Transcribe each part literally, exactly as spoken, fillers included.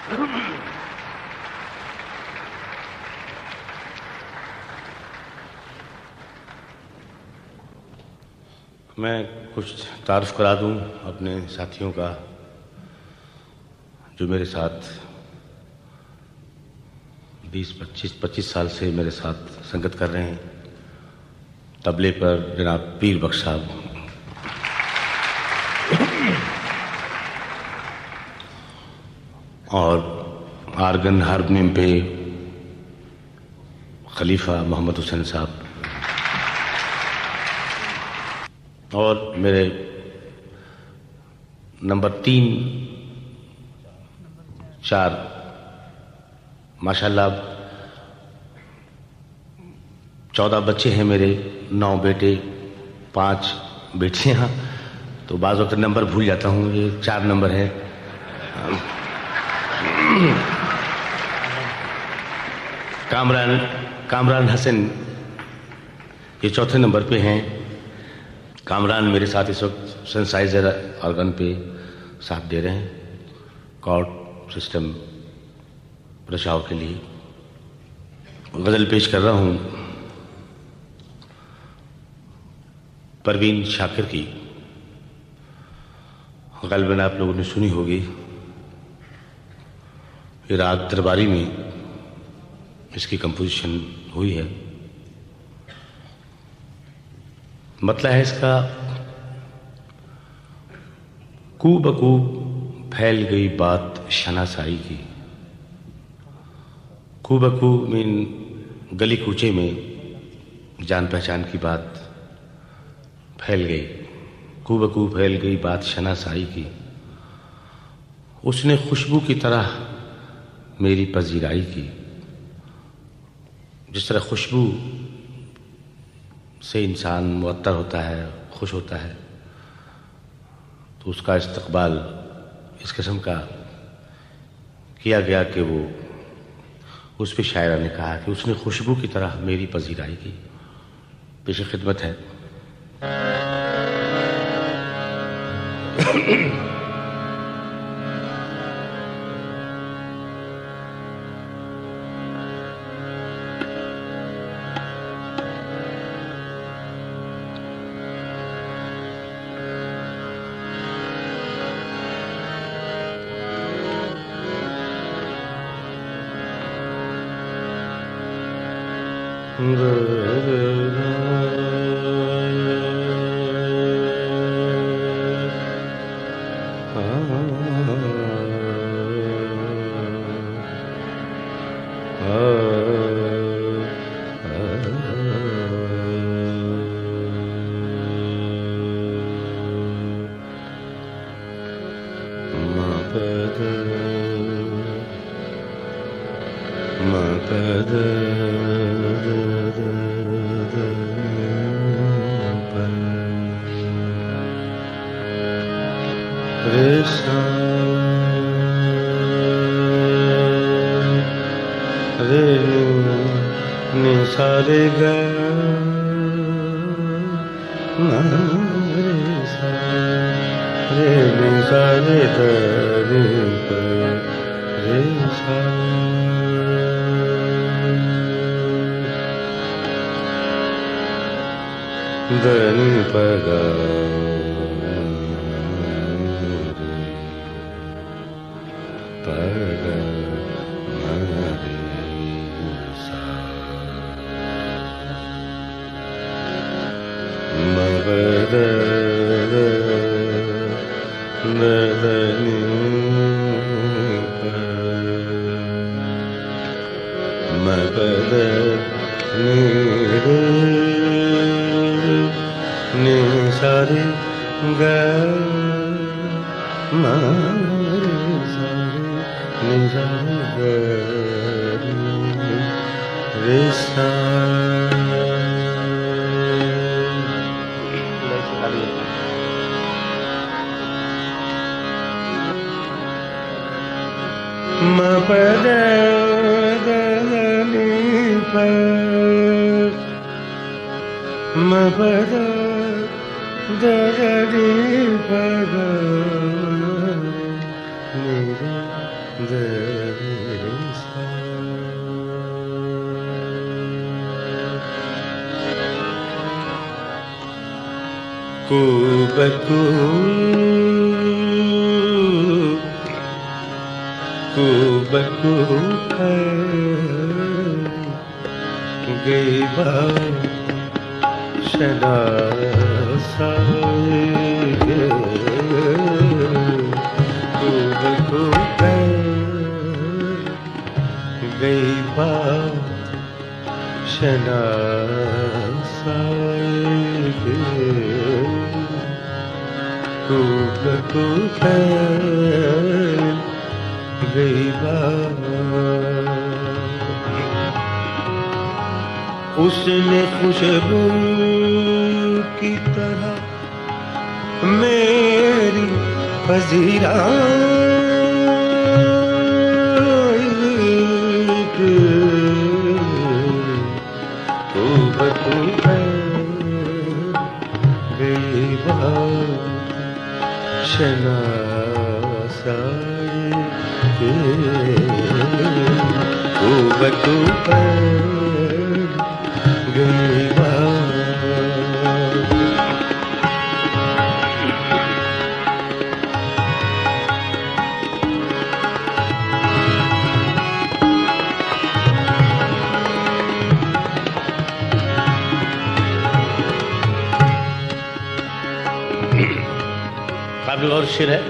मैं कुछ तारुफ करा दूं अपने साथियों का जो मेरे साथ बीस पच्चीस पच्चीस साल से मेरे साथ संगत कर रहे हैं। तबले पर जनाब पीर बख्श साहब, और आर्गन हारमोनियम पे खलीफा मोहम्मद हुसैन साहब, और मेरे नंबर तीन चार माशाल्लाह चौदह बच्चे हैं मेरे, नौ बेटे पांच बेटियां, तो बाज़ वक्त नंबर भूल जाता हूँ। ये चार नंबर है। कामरान कामरान हसन ये चौथे नंबर पे हैं। कामरान मेरे साथ इस वक्त सेंसाइजर ऑर्गन पे साथ दे रहे हैं कॉर्ड सिस्टम बचाव के लिए। गज़ल पेश कर रहा हूँ परवीन शाकिर की। ग़ालिबन आप लोगों ने सुनी होगी। ये राग दरबारी में इसकी कंपोजिशन हुई है। मतलब है इसका, कू बकू फैल गई बात शनासाई की। कू बकू मीन गली कूचे में जान पहचान की बात फैल गई। कू बकू फैल गई बात शनासाई की। उसने खुशबू की तरह मेरी पजीराई की। जिस तरह खुशबू से इंसान मुअत्तर होता है, खुश होता है, तो उसका इस्तकबाल इस किस्म का किया गया कि वो उस पे शायरा ने कहा कि उसने खुशबू की तरह मेरी पजीराई की। पेश खिदमत है। the कुबकू कुबकू गई शनासाए कुबकू गई शनासाए कुबकू गई उसने खुशबू की तरह मेरी पजीरा कुबकू गई शनासाए कुबकू गई काबिल और शेर है।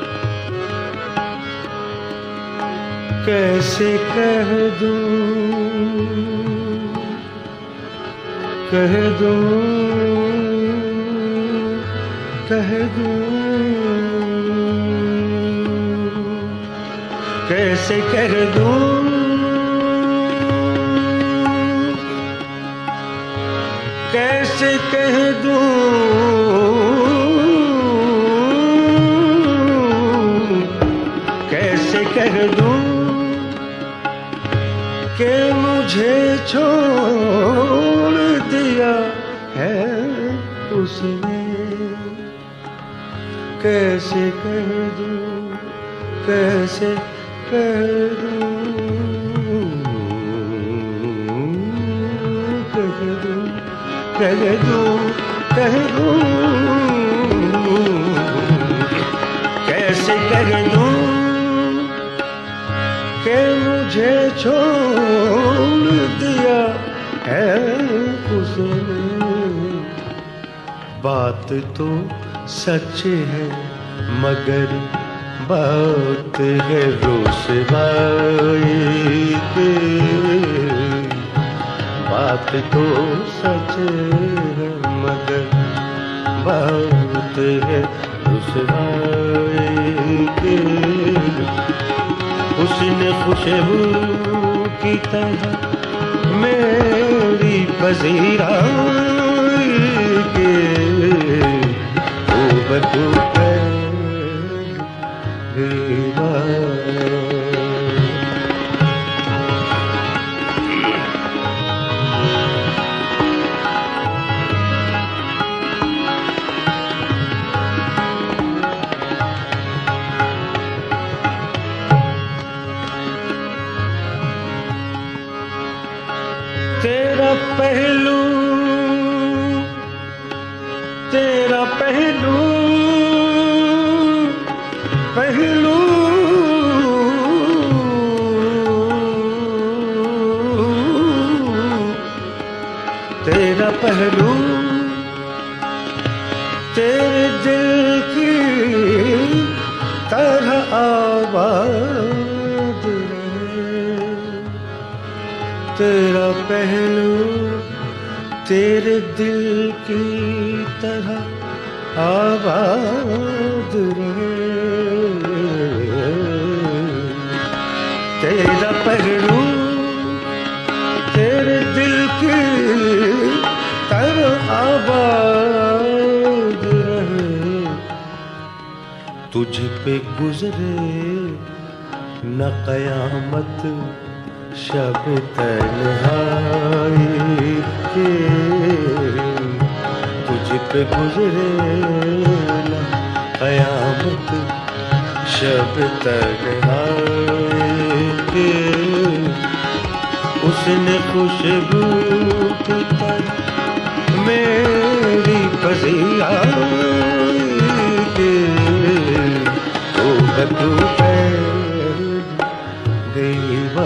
कैसे कह दूं कह दूं कह दूं कैसे कह दूं कैसे कह दूं कैसे कह दूं कि मुझे छोड़ दिया है उसने। कैसे कह दूं कैसे कह दूं कह दूं कह दूं कह दूं कैसे कह दूं कि मुझे छोड़ दिया है उसने। बात तो सच है मगर बात है रुसवाई की। बात तो सच है मगर बात है रुसवाई की। उसने खुशबू की तरह मेरी पजीरा के कुबकू तेरा पहलू तेरा पहलू पहलू तेरा पहलू तेरे दिल की तरह आबाद तेरा पहलू तेरे दिल की तरह आबाद रहे। तेरा पहलू तेरे दिल की तरह आबाद रहे। तुझ पे गुजरे न कयामत शब तन्हाई के। तुझ पे गुजरे न कयामत शब तन्हाई के। उसने खुशबू की तरह मेरी पजिया के ओ बतू देवा।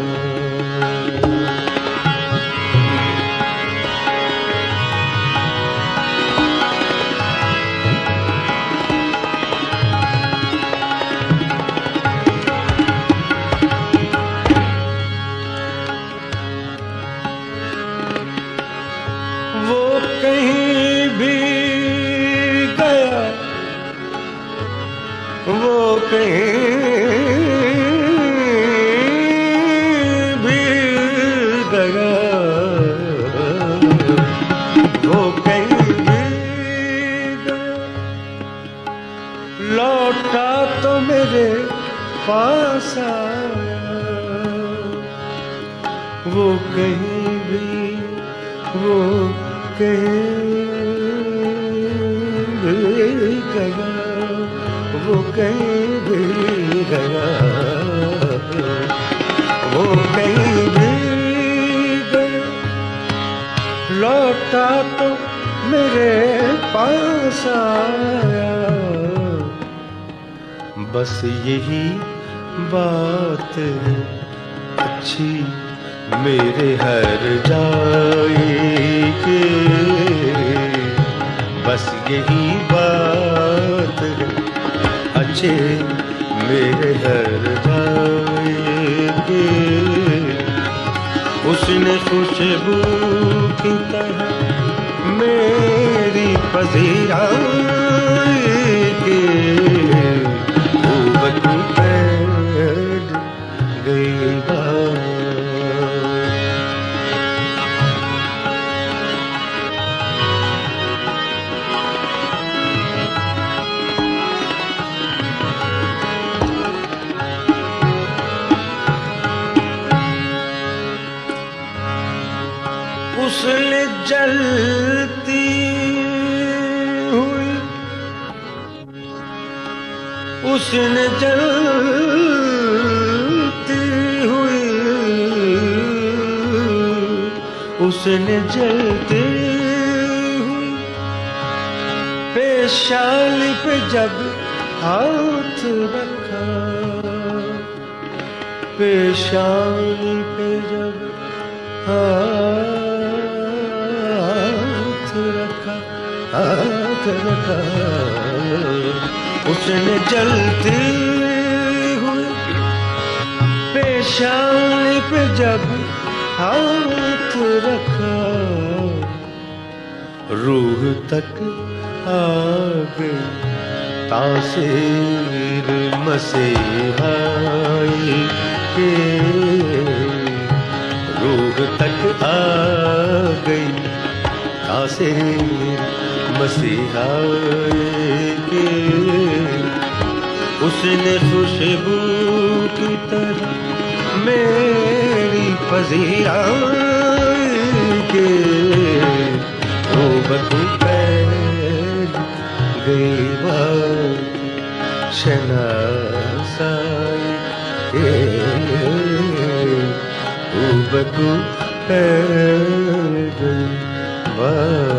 वो कहीं भी गया, वो कहीं भी गया, वो कहीं भी गया, लौटा तो मेरे पास आया। वो कहीं भी, वो कहीं भी गया, वो कहीं भी गया, वो कहीं भी गया, लौटा तो मेरे पास आया। बस यही बात अच्छी मेरे हर जाएगी, बस यही बात अच्छे मेरे हर जाएगी। उसने खुशबू की तरह मेरी पजीरा के बतू बैठ गई बात। उसने जलती हुई, उसने जलती हुई, उसने जलती हुई पेशानी पे जब हाथ रखा, पेशानी पे जब हाथ रखा, हाथ रखा, उसने जलती हुई पेशानी पे जब हाथ रखा, रूह तक आ गई तासीर मसीहाई के, रूह तक आ गई तासीर मसीहाई के। उसने खुशबू की तरह मेरी पजिया के ओ बतू बैठ गई बात शनासाई के ओ बतू बैठ गई बात।